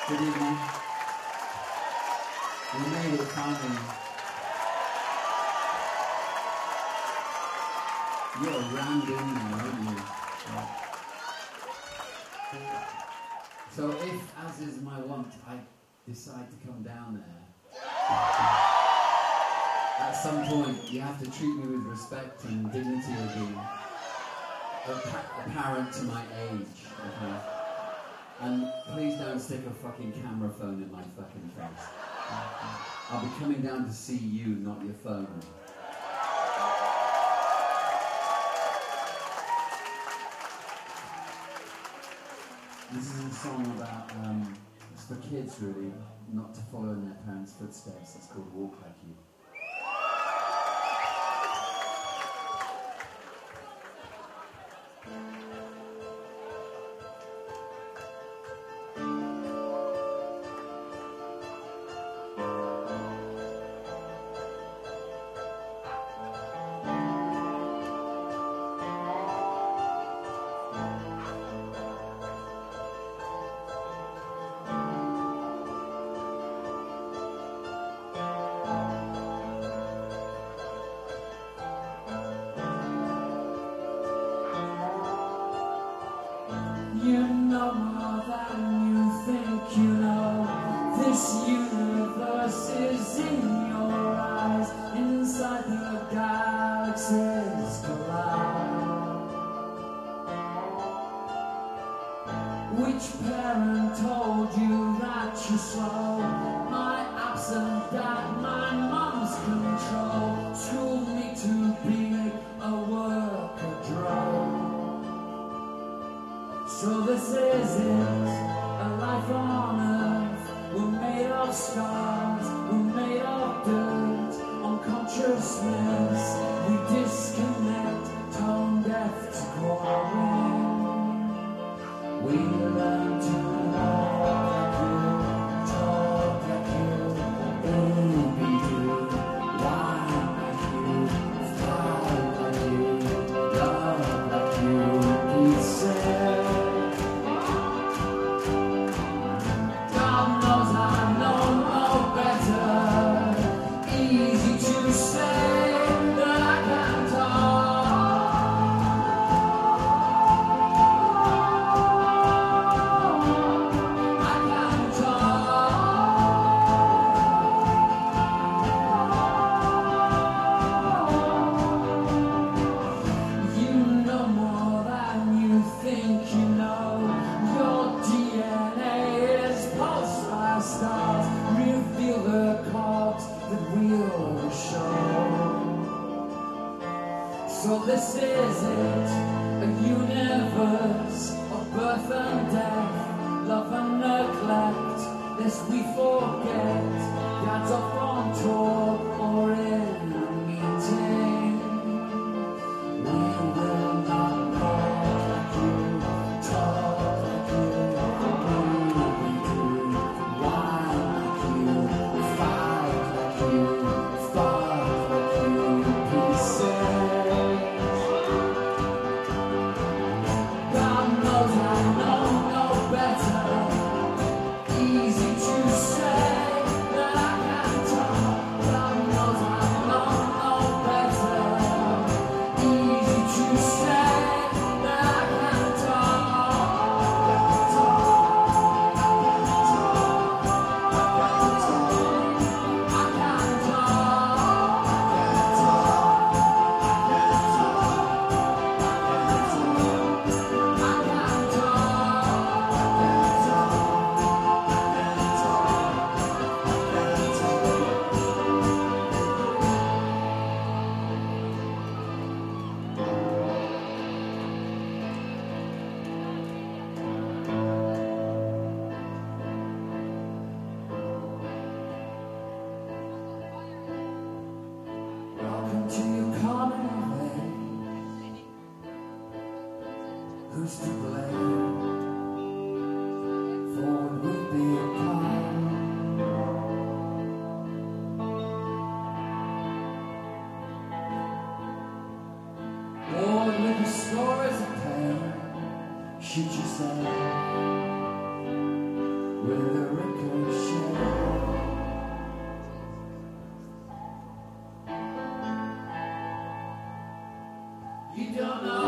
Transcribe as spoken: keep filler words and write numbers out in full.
Good evening. We made it finally. You're rammed in now, aren't you? So if, as is my wont, I decide to come down there, at some point you have to treat me with respect and dignity of being apparent to my age, okay? And please don't stick a fucking camera phone in my fucking face. I'll be coming down to see you, not your phone. This is a song about, um, it's for kids really, not to follow in their parents' footsteps. It's called Walk Like You. You know more than you think you know. This universe is in your eyes. Inside the galaxies collide. Which parent told you that you're slow? My absent dad, my mum's control schooled me to be a worker drone. So this is it, a life on earth. We're made of stars, we're made of dirt. On consciousness, we disconnect, tone deaf to growing. We learn to walk like you, talk like you, baby you, whine like you, fly like you, love like you, he said. So this is it, a universe of birth and death, love and neglect, lest we forget. Dad's off on tour or in a meeting. We will not walk like you, talk like you, we do, whine like you, fight like you, fuck like you, pieces. Who's to blame for when we be apart? Born with the stories of pain, shoot yourself with a You don't know